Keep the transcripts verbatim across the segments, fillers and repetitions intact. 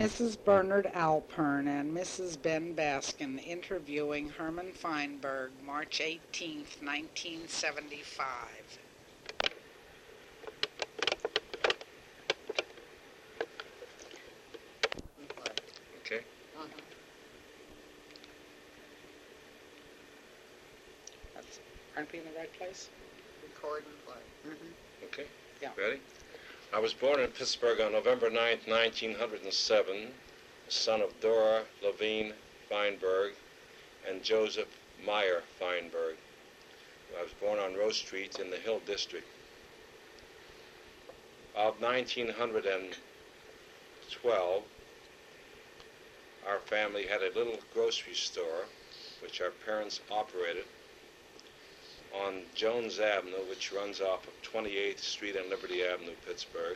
Missus Bernard Alpern and Missus Ben Baskin interviewing Herman Feinberg, March eighteenth, nineteen seventy-five. Okay. Uh-huh. That's, aren't we in the right place? Record and play. Mm-hmm. Okay. Yeah. Ready? I was born in Pittsburgh on November ninth, nineteen oh seven, the son of Dora Levine Feinberg and Joseph Meyer Feinberg. I was born on Rose Street in the Hill District. Of nineteen twelve, our family had a little grocery store which our parents operated on Jones Avenue, which runs off of twenty-eighth Street and Liberty Avenue, Pittsburgh.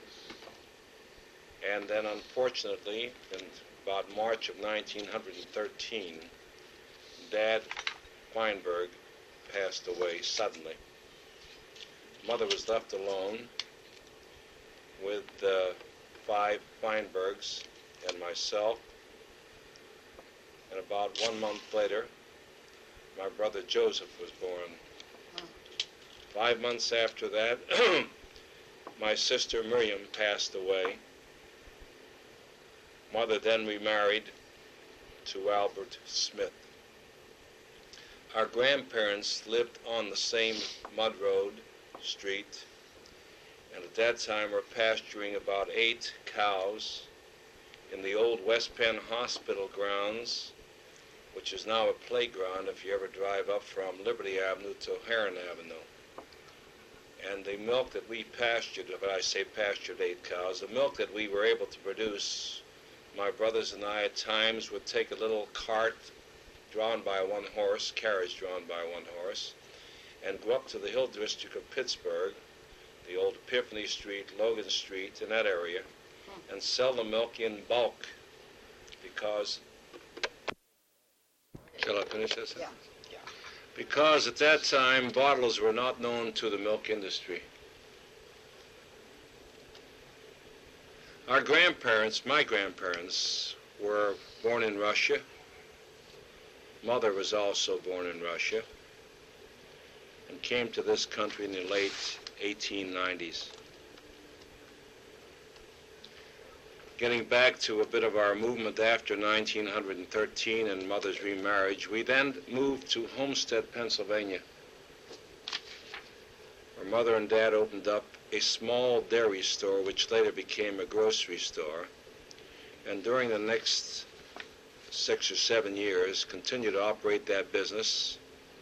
And then, unfortunately, in about March of nineteen thirteen, Dad Feinberg passed away suddenly. Mother was left alone with uh, five Feinbergs and myself. And about one month later, my brother Joseph was born. Five months after that, my sister Miriam passed away. Mother then remarried to Albert Smith. Our grandparents lived on the same mud road street, and at that time were pasturing about eight cows in the old West Penn Hospital grounds, which is now a playground if you ever drive up from Liberty Avenue to Heron Avenue. And the milk that we pastured, when I say pastured eight cows, the milk that we were able to produce, my brothers and I at times would take a little cart drawn by one horse, carriage drawn by one horse, and go up to the Hill District of Pittsburgh, the old Epiphany Street, Logan Street, in that area, and sell the milk in bulk because... Shall I finish this? Yeah. Yeah. Because at that time, bottles were not known to the milk industry. Our grandparents, my grandparents, were born in Russia. Mother was also born in Russia and came to this country in the late eighteen nineties. Getting back to a bit of our movement after nineteen thirteen and Mother's remarriage, we then moved to Homestead, Pennsylvania, where Mother and Dad opened up a small dairy store which later became a grocery store, and during the next six or seven years continued to operate that business.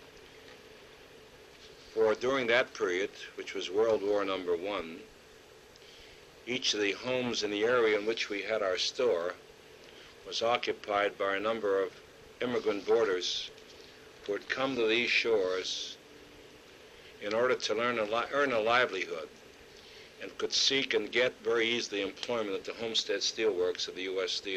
For during that period, which was World War Number One, each of the homes in the area in which we had our store was occupied by a number of immigrant boarders who had come to these shores in order to learn a li- earn a livelihood and could seek and get very easily employment at the Homestead Steelworks of the U S Steel.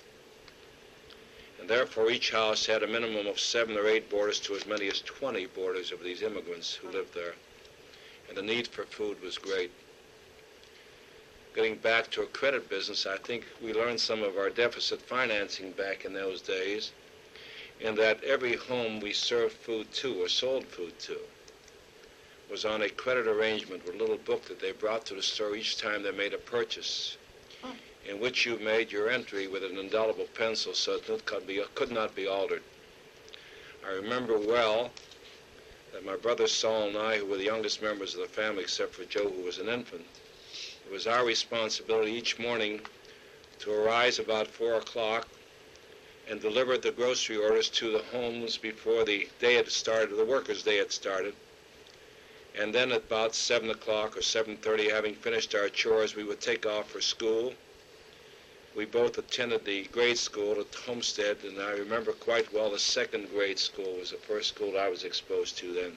And therefore each house had a minimum of seven or eight boarders to as many as twenty boarders of these immigrants who lived there. And the need for food was great. Getting back to a credit business, I think we learned some of our deficit financing back in those days, in that every home we served food to or sold food to was on a credit arrangement with a little book that they brought to the store each time they made a purchase, in which you made your entry with an indelible pencil so that it could, be, could not be altered. I remember well that my brother Saul and I, who were the youngest members of the family except for Joe, who was an infant, it was our responsibility each morning to arise about four o'clock and deliver the grocery orders to the homes before the day had started, the workers' day had started. And then at about seven o'clock or seven thirty, having finished our chores, we would take off for school. We both attended the grade school at Homestead, and I remember quite well the second grade school was the first school I was exposed to then.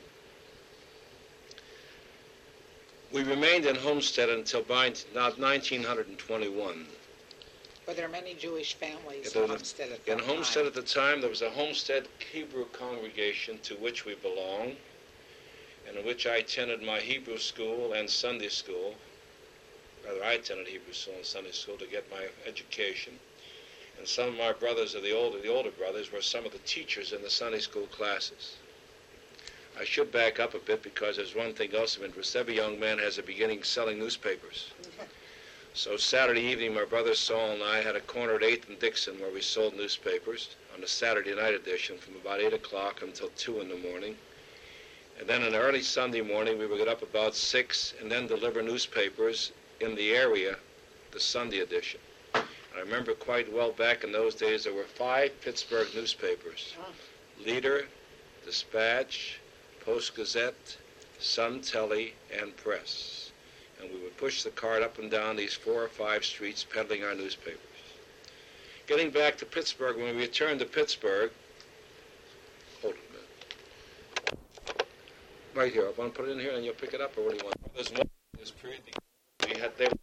We remained in Homestead until about nineteen twenty-one. Were there many Jewish families Yeah, in there was a- Homestead at that In time? Homestead at the time, there was a Homestead Hebrew congregation to which we belonged, and in which I attended my Hebrew school and Sunday school rather I attended Hebrew school and Sunday school to get my education. And some of my brothers, or the older, the older brothers, were some of the teachers in the Sunday school classes. I should back up a bit because there's one thing else of interest. Every young man has a beginning selling newspapers. So Saturday evening, my brother Saul and I had a corner at eighth and Dixon where we sold newspapers on the Saturday night edition from about eight o'clock until two in the morning. And then on early Sunday morning, we would get up about six and then deliver newspapers in the area, the Sunday edition. I remember quite well back in those days there were five Pittsburgh newspapers: Leader, Dispatch, Post-Gazette, Sun Telly, and Press. And we would push the cart up and down these four or five streets peddling our newspapers. Getting back to Pittsburgh, when we returned to Pittsburgh, hold it a minute. Right here, I want to put it in here and you'll pick it up, or what do you want? There's more in this period. We had, they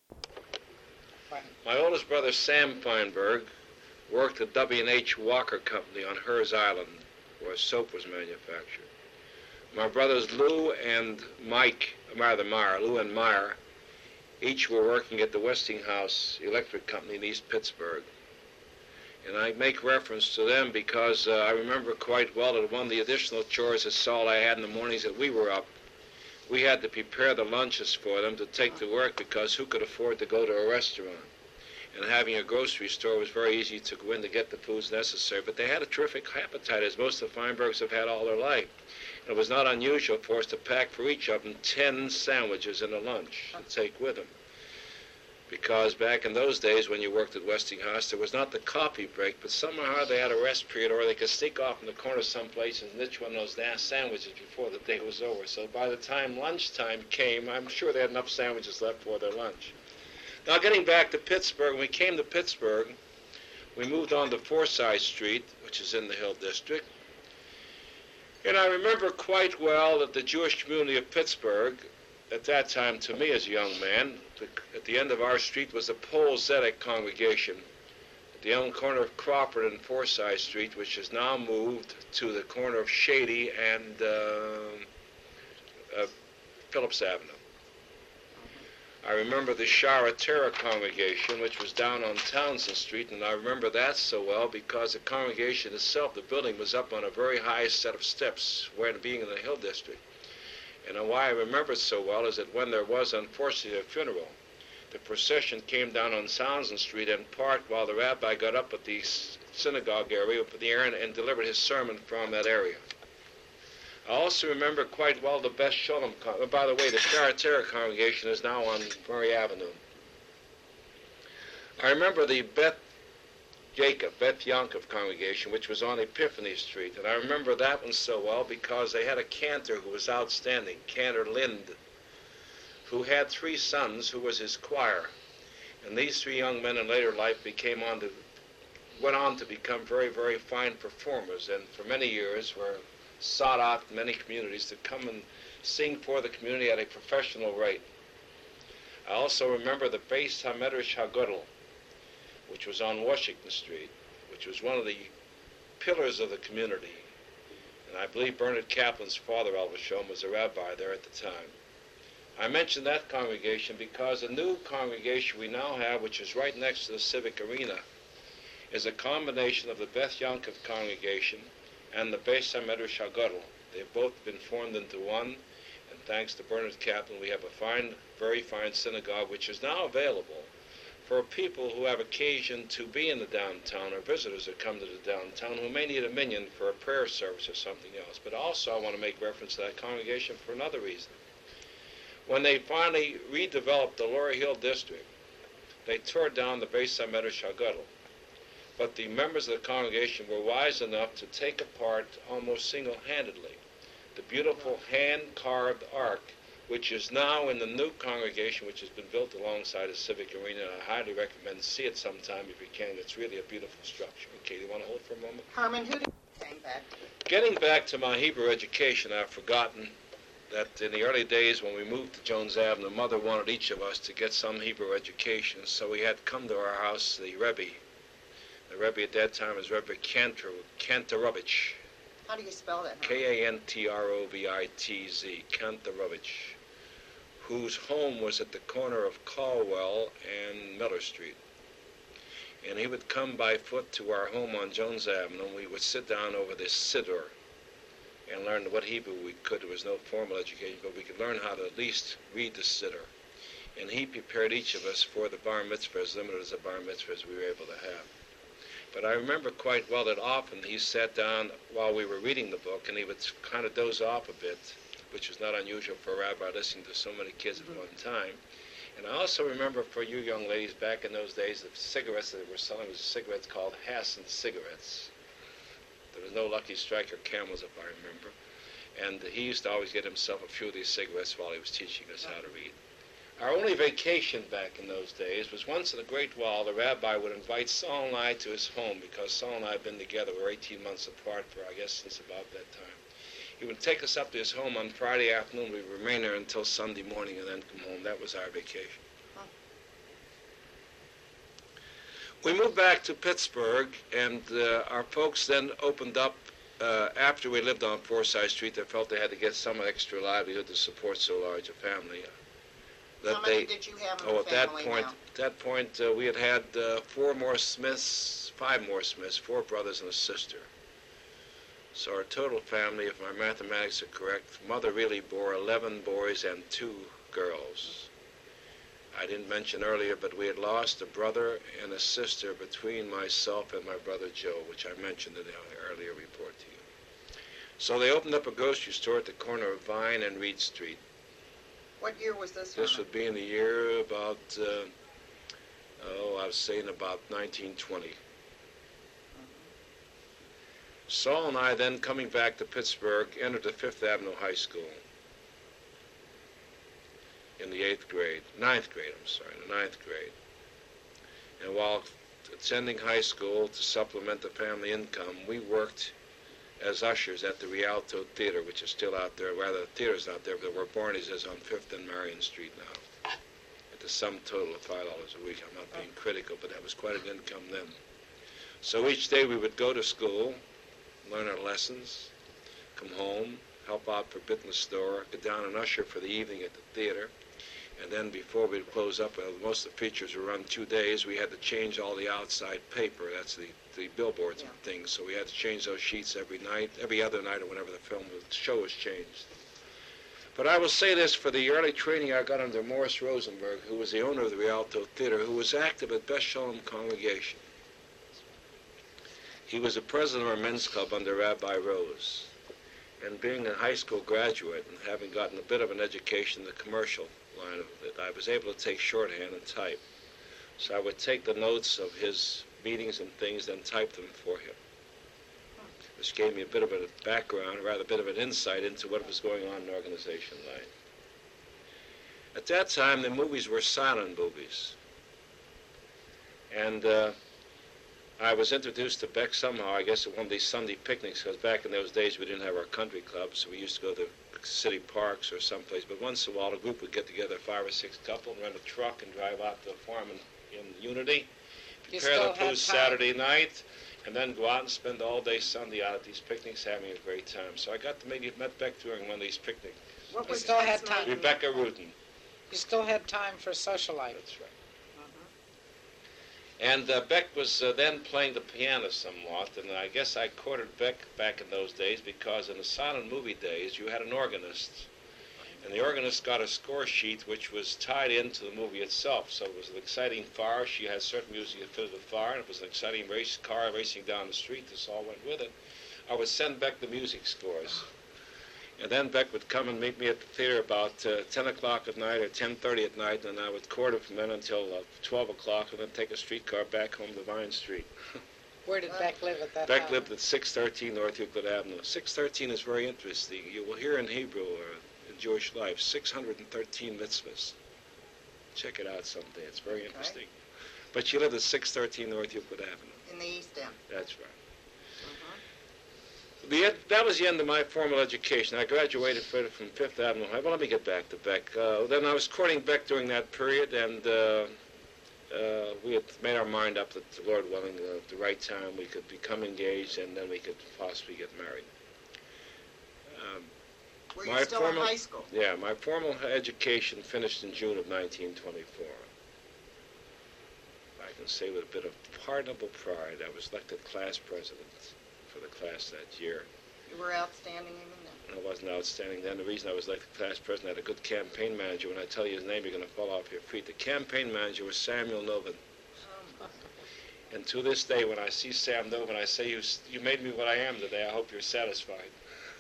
My oldest brother, Sam Feinberg, worked at W and H Walker Company on Hers Island, where soap was manufactured. My brothers Lou and Mike, rather Meyer, Lou and Meyer, each were working at the Westinghouse Electric Company in East Pittsburgh. And I make reference to them because uh, I remember quite well that one of the additional chores that Saul and I had in the mornings that we were up, we had to prepare the lunches for them to take to work because who could afford to go to a restaurant? And having a grocery store was very easy to go in to get the foods necessary. But they had a terrific appetite, as most of the Feinbergs have had all their life. And it was not unusual for us to pack for each of them ten sandwiches in a lunch to take with them. Because back in those days when you worked at Westinghouse, there was not the coffee break, but somehow they had a rest period, or they could sneak off in the corner someplace and ditch one of those damn sandwiches before the day was over. So by the time lunchtime came, I'm sure they had enough sandwiches left for their lunch. Now, getting back to Pittsburgh, when we came to Pittsburgh, we moved on to Forsyth Street, which is in the Hill District. And I remember quite well that the Jewish community of Pittsburgh, at that time, to me as a young man, at the end of our street was the Pole Zedek congregation, at the end corner of Crawford and Forsyth Street, which has now moved to the corner of Shady and uh, uh, Phillips Avenue. I remember the Shara Terra congregation, which was down on Townsend Street, and I remember that so well because the congregation itself, the building was up on a very high set of steps, where being in the Hill District. And why I remember it so well is that when there was, unfortunately, a funeral, the procession came down on Townsend Street and parked while the rabbi got up at the synagogue area for the errand and delivered his sermon from that area. I also remember quite well the Beth Sholem, con- by the way, the Shara Terra congregation is now on Murray Avenue. I remember the Beth Jacob, Beth Yankov congregation, which was on Epiphany Street, and I remember that one so well because they had a cantor who was outstanding, Cantor Lind, who had three sons who was his choir. And these three young men in later life became on to, went on to become very, very fine performers, and for many years were sought out in many communities to come and sing for the community at a professional rate. I also remember the Beis HaMedrash HaGodel, which was on Washington Street, which was one of the pillars of the community. And I believe Bernard Kaplan's father, Elvis Shom, was a rabbi there at the time. I mention that congregation because the new congregation we now have, which is right next to the Civic Arena, is a combination of the Beth Yankov congregation and the Beis HaMedrash HaGodel. They've both been formed into one, and thanks to Bernard Kaplan, we have a fine, very fine synagogue, which is now available for people who have occasion to be in the downtown or visitors that come to the downtown who may need a minyan for a prayer service or something else. But also I want to make reference to that congregation for another reason. When they finally redeveloped the Lower Hill District, they tore down the Beis HaMedrash HaGodel. But the members of the congregation were wise enough to take apart almost single-handedly the beautiful hand-carved ark, which is now in the new congregation, which has been built alongside the Civic Arena, and I highly recommend see it sometime if you can. It's really a beautiful structure. Okay, do you want to hold for a moment? Herman, who did you came back to? Getting back to my Hebrew education, I've forgotten that in the early days when we moved to Jones Avenue, Mother wanted each of us to get some Hebrew education, so we had come to our house the Rebbe. The Rebbe at that time was Rebbe Kantor, Kantorovitch. How do you spell that? K A N T R O V I T Z, Kantorovitch, whose home was at the corner of Caldwell and Miller Street. And he would come by foot to our home on Jones Avenue, and we would sit down over this siddur and learn what Hebrew we could. There was no formal education, but we could learn how to at least read the siddur. And he prepared each of us for the bar mitzvah, as limited as the bar mitzvahs we were able to have. But I remember quite well that often he sat down while we were reading the book, and he would kind of doze off a bit, which was not unusual for a rabbi listening to so many kids at one time. And I also remember for you young ladies back in those days, the cigarettes that they were selling was cigarettes called Hassan cigarettes. There was no Lucky Strike or Camels, if I remember. And he used to always get himself a few of these cigarettes while he was teaching us how to read. Our only vacation back in those days was once in the Great Wall. The rabbi would invite Saul and I to his home because Saul and I had been together. We were eighteen months apart for, I guess, since about that time. He would take us up to his home on Friday afternoon. We would remain there until Sunday morning and then come home. That was our vacation. Huh. We moved back to Pittsburgh, and uh, our folks then opened up, uh, after we lived on Forsyth Street, they felt they had to get some extra livelihood to support so large a family. That How many they, did you have in oh, the at that family point, now? At that point, uh, we had had uh, four more Smiths, five more Smiths, four brothers and a sister. So our total family, if my mathematics are correct, mother really bore eleven boys and two girls. I didn't mention earlier, but we had lost a brother and a sister between myself and my brother Joe, which I mentioned in the earlier report to you. So they opened up a grocery store at the corner of Vine and Reed Street. What year was this? This would be in the year about, uh, oh, I was saying about nineteen twenty. Saul and I then, coming back to Pittsburgh, entered the Fifth Avenue High School in the eighth grade, ninth grade, I'm sorry, the ninth grade. And while attending high school to supplement the family income, we worked as ushers at the Rialto Theater, which is still out there. Rather, the theater's out there, but where Barney's is on Fifth and Marion Street now. At the sum total of five dollars a week. I'm not being critical, but that was quite an income then. So each day we would go to school, learn our lessons, come home, help out for a bit in the store, go down and usher for the evening at the theater. And then before we'd close up, well, most of the features were run two days, we had to change all the outside paper. That's the, the billboards yeah. and things. So we had to change those sheets every night, every other night or whenever the film, the show was changed. But I will say this, for the early training I got under Morris Rosenberg, who was the owner of the Rialto Theater, who was active at Beth Shalom Congregation. He was the president of our men's club under Rabbi Rose. And being a high school graduate and having gotten a bit of an education in the commercial line of it, I was able to take shorthand and type. So I would take the notes of his meetings and things, then type them for him, which gave me a bit of a background, rather a bit of an insight into what was going on in the organization line. At that time, the movies were silent movies. And uh, I was introduced to Beck somehow, I guess, at one of these Sunday picnics, because back in those days we didn't have our country clubs, so we used to go to city parks or someplace. But once in a while, a group would get together, five or six couple, and rent a truck and drive out to the farm in, in Unity, prepare the food Saturday night, and then go out and spend all day Sunday out at these picnics having a great time. So I got to maybe met Beck during one of these picnics. What was still had time? Rebecca Rudin. You still had time for social life. That's right. And uh, Beck was uh, then playing the piano somewhat, and I guess I courted Beck back in those days because in the silent movie days you had an organist, and the organist got a score sheet which was tied into the movie itself. So it was an exciting fire. She had certain music that fitted the fire, and it was an exciting race car racing down the street. This all went with it. I would send Beck the music scores. And then Beck would come and meet me at the theater about uh, ten o'clock at night or ten thirty at night, and I would court her from then until uh, twelve o'clock, and then take a streetcar back home to Vine Street. Where did Beck live at that Beck time? lived at six thirteen North Euclid Avenue. six thirteen is very interesting. You will hear in Hebrew or in Jewish life, six hundred thirteen mitzvahs. Check it out someday. It's very interesting. Okay. But she lived at six thirteen North Euclid Avenue. In the East End. That's right. The, that was the end of my formal education. I graduated from Fifth Avenue High. Well, let me get back to Beck. Uh, then I was courting Beck during that period, and uh, uh, we had made our mind up that, the Lord willing, uh, at the right time we could become engaged, and then we could possibly get married. Um, Were you My still formal- in high school? Yeah, my formal education finished in June of nineteen twenty-four. I can say with a bit of pardonable pride, I was elected class president for the class that year. You were outstanding even then? I wasn't outstanding then. The reason I was elected class president, I had a good campaign manager. When I tell you his name, you're going to fall off your feet. The campaign manager was Samuel Novin. Um, And to this day, when I see Sam Novin, I say, you, you made me what I am today. I hope you're satisfied.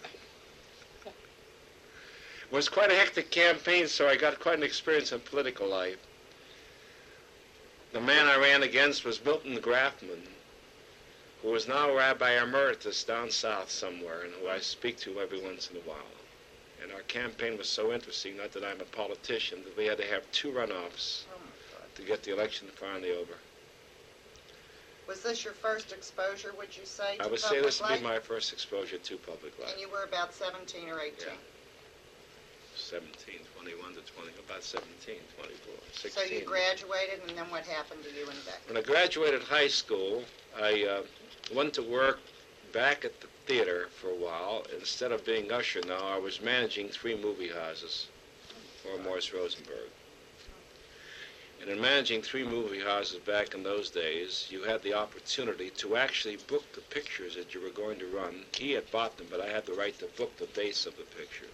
It was quite a hectic campaign, so I got quite an experience in political life. The man I ran against was Milton Grafman, who is now Rabbi Emeritus down south somewhere, and who I speak to every once in a while. And our campaign was so interesting, not that I'm a politician, that we had to have two runoffs oh my God. to get the election finally over. Was this your first exposure, would you say, to I would say public this would life? be my first exposure to public life. And you were about seventeen or eighteen? seventeen, twenty-one to twenty, about seventeen, twenty-four, So sixteen. you graduated, and then what happened to you and Becky? When I graduated high school, I uh, went to work back at the theater for a while. Instead of being usher now, I was managing three movie houses for Morris Rosenberg. And in managing three movie houses back in those days, you had the opportunity to actually book the pictures that you were going to run. He had bought them, but I had the right to book the dates of the pictures.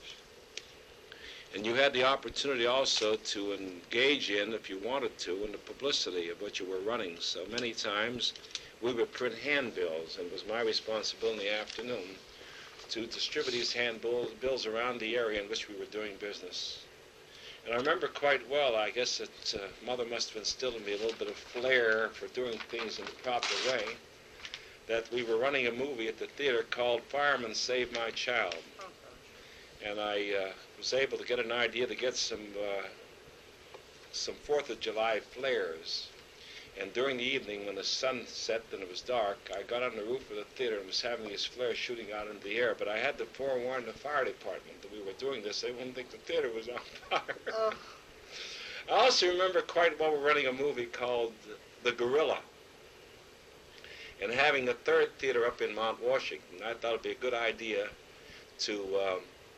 And you had the opportunity also to engage in, if you wanted to, in the publicity of what you were running. So many times we would print handbills, and it was my responsibility in the afternoon to distribute these handbills around the area in which we were doing business. And I remember quite well, I guess that uh, Mother must have instilled in me a little bit of flair for doing things in the proper way, that we were running a movie at the theater called Fireman Save My Child. Oh, And I uh, was able to get an idea to get some uh, some Fourth of July flares. And during the evening, when the sun set and it was dark, I got on the roof of the theater and was having these flares shooting out into the air. But I had to forewarn the fire department that we were doing this. They wouldn't think the theater was on fire. Oh. I also remember quite well we're running a movie called The Gorilla. And having a third theater up in Mount Washington, I thought it would be a good idea to um,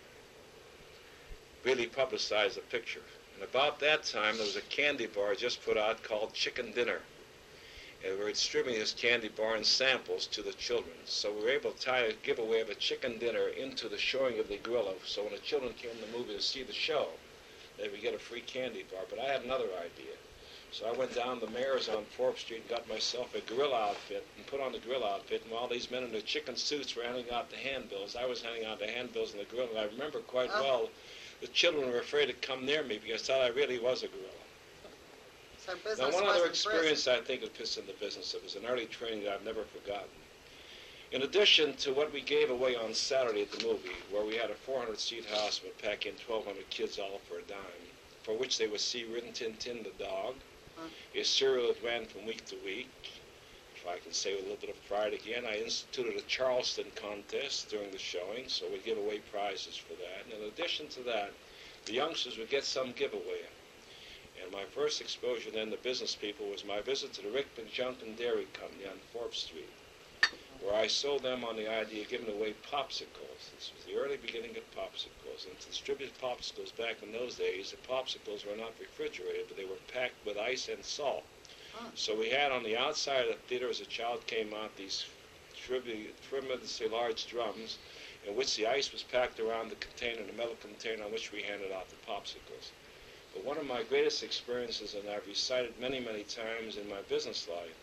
really publicize the picture. And about that time, there was a candy bar just put out called Chicken Dinner. And we were distributing this candy bar in samples to the children. So we were able to tie a giveaway of a chicken dinner into the showing of the gorilla. So when the children came to the movie to see the show, they would get a free candy bar. But I had another idea. So I went down to the Mayor's on Fourth Street and got myself a gorilla outfit and put on the gorilla outfit. And while these men in their chicken suits were handing out the handbills, I was handing out the handbills and the gorilla. And I remember quite Oh. well the children were afraid to come near me because they thought I really was a gorilla. So business Now, one wasn't other experience prison. I think that fits in the business. It was an early training that I've never forgotten. In addition to what we gave away on Saturday at the movie, where we had a four hundred seat house and would pack in twelve hundred kids all for a dime, for which they would see Rin Tin Tin the dog, Hmm. a serial that ran from week to week. If I can say with a little bit of pride again, I instituted a Charleston contest during the showing, so we'd give away prizes for that. And in addition to that, the youngsters would get some giveaway. And my first exposure then to business people was my visit to the Rick McJunkin Dairy Company on Fourth Street, where I sold them on the idea of giving away popsicles. This was the early beginning of popsicles. And to distribute popsicles back in those days, the popsicles were not refrigerated, but they were packed with ice and salt. Oh. So we had on the outside of the theater, as a child came out, these tribu- tremendously large drums in which the ice was packed around the container, the metal container on which we handed out the popsicles. But one of my greatest experiences, and I've recited many, many times in my business life,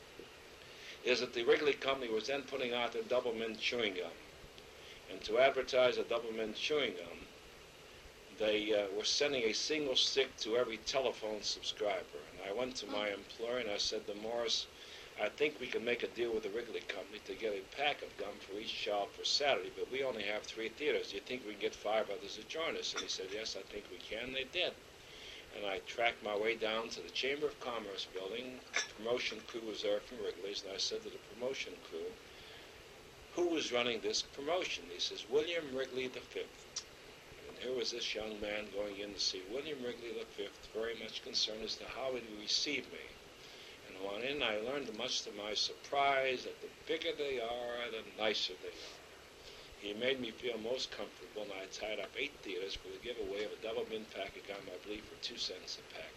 is that the Wrigley Company was then putting out their Double Mint chewing gum. And to advertise a Double Mint chewing gum, they uh, were sending a single stick to every telephone subscriber. And I went to my employer and I said to Morris, I think we can make a deal with the Wrigley Company to get a pack of gum for each child for Saturday, but we only have three theaters. Do you think we can get five others to join us? And he said, yes, I think we can. And they did. And I tracked my way down to the Chamber of Commerce building. The promotion crew was there from Wrigley's, and I said to the promotion crew, who was running this promotion? He says, William Wrigley the Fifth. And here was this young man going in to see William Wrigley the Fifth, very much concerned as to how he would receive me. And on in, I learned, much to my surprise, that the bigger they are, the nicer they are. he made me feel most comfortable, and I tied up eight theaters for the giveaway of a double mint pack of gum, I believe, for two cents a pack.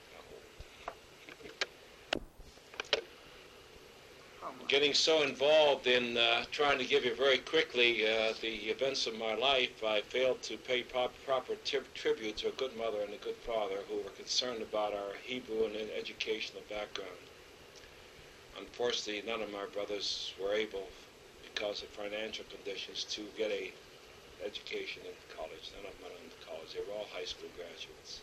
Oh, my. Getting so involved in uh, trying to give you very quickly uh, the events of my life, I failed to pay prop- proper tri- tribute to a good mother and a good father who were concerned about our Hebrew and educational background. Unfortunately, none of my brothers were able, because of financial conditions, to get a education in college. None of them went on to college. They were all high school graduates.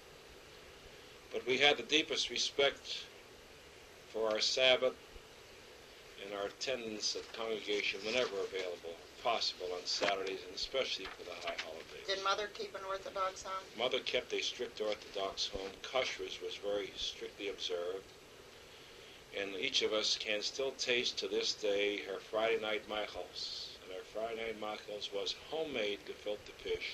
But we had the deepest respect for our Sabbath and our attendance at congregation whenever available, possible on Saturdays, and especially for the high holidays. Did Mother keep an Orthodox home? Mother kept a strict Orthodox home. Kashrus was very strictly observed. And each of us can still taste to this day her Friday night machals. And her Friday night machals was homemade gefilte fish,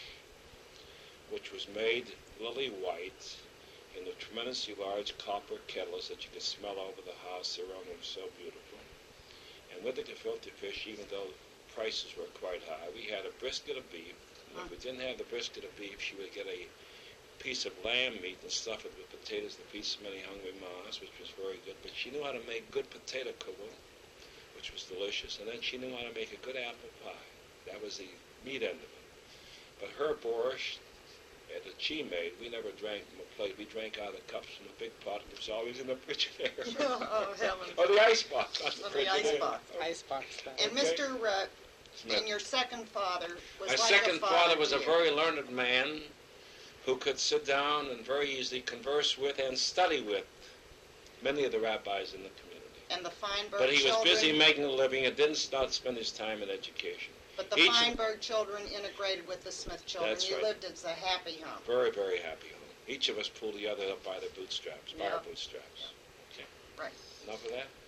which was made lily white in the tremendously large copper kettles that you could smell over the house. Their aroma was so beautiful. And with the gefilte fish, even though prices were quite high, we had a brisket of beef. And if we didn't have the brisket of beef, she would get a piece of lamb meat and stuff it with potatoes and a piece of many hungry mas, which was very good. But she knew how to make good potato kugel, which was delicious. And then she knew how to make a good apple pie. That was the meat end of it. But her borscht that she made, we never drank from a plate. We drank out of the cups from a big pot. It was always in the Frigidaire. Oh, heavens. Or the ice box, not the Or the Frigidaire. ice box. Icebox stuff. And Okay. Mister Uh, Smith. and your second father was My like second a father, father was to a you. very learned man who could sit down and very easily converse with and study with many of the rabbis in the community. And the Feinberg But he was children, busy making a living and didn't not spend his time in education. But the each- Feinberg children integrated with the Smith children. That's you right. lived as a happy home. Very, very happy home. Each of us pulled the other up by the bootstraps, by Yeah. our bootstraps. Okay. Right. Enough of that?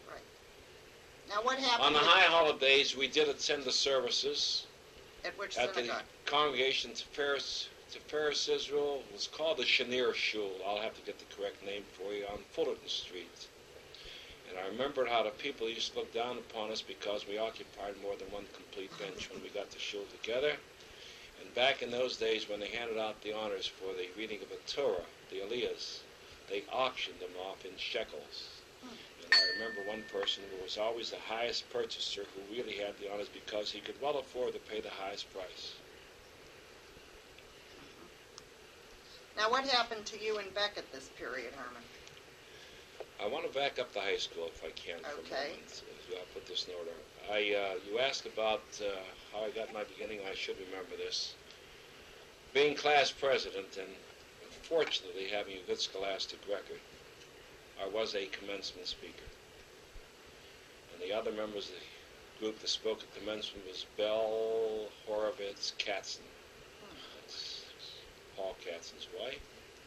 Now, what happened On the with- high holidays, we did attend the services at which at the synagogue? congregation to Ferris, to Ferris Israel. It was called the Shanir Shul. I'll have to get the correct name for you, on Fullerton Street. And I remembered how the people used to look down upon us because we occupied more than one complete bench when we got the shul together. And back in those days, when they handed out the honors for the reading of the Torah, the Aliyahs, they auctioned them off in shekels. And I remember one person who was always the highest purchaser who really had the honors because he could well afford to pay the highest price. Now, what happened to you and Beck at this period, Herman? I want to back up to high school if I can for Okay. a moment. I'll put this in order. I, uh, you asked about uh, how I got my beginning. I should remember this. Being class president and fortunately having a good scholastic record, I was a commencement speaker. And the other members of the group that spoke at commencement was Belle Horovitz Katzen. That's Paul Katzen's wife.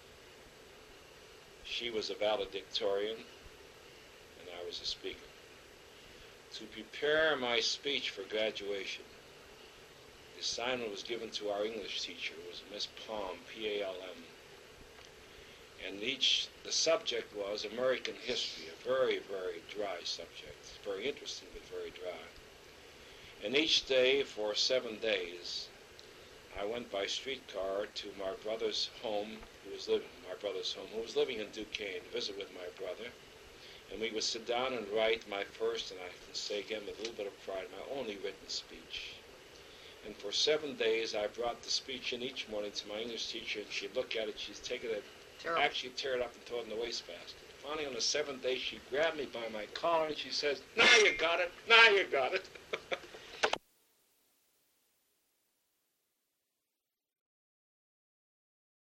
She was a valedictorian, and I was a speaker. To prepare my speech for graduation, the assignment was given to our English teacher, who was Miss Palm, P A L M. And each, the subject was American history, a very, very dry subject. Very interesting, but very dry. And each day, for seven days, I went by streetcar to my brother's home, who was living, my brother's home, who was living in Duquesne, to visit with my brother. And we would sit down and write my first, and I can say again with a little bit of pride, my only written speech. And for seven days, I brought the speech in each morning to my English teacher, and she'd look at it, she'd take it, Terrible. actually tear it up and throw it in the wastebasket. Finally, on the seventh day, she grabbed me by my collar, and she says, "Now you got it, now you got it."